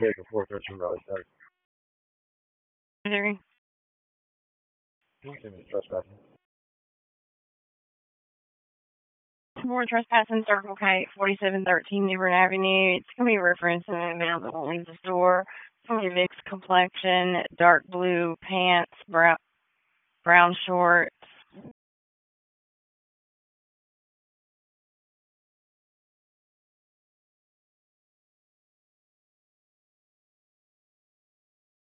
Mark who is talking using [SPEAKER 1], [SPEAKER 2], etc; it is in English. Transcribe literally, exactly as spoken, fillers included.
[SPEAKER 1] take a four thirteen Raleigh Park.
[SPEAKER 2] Missouri.
[SPEAKER 1] Nothing is trespassing.
[SPEAKER 2] More trespassing, Circle K, forty-seven thirteen Newbern Avenue. It's going to be referencing an amount that will leave the store. It's going to be mixed complexion, dark blue pants, brown, brown short,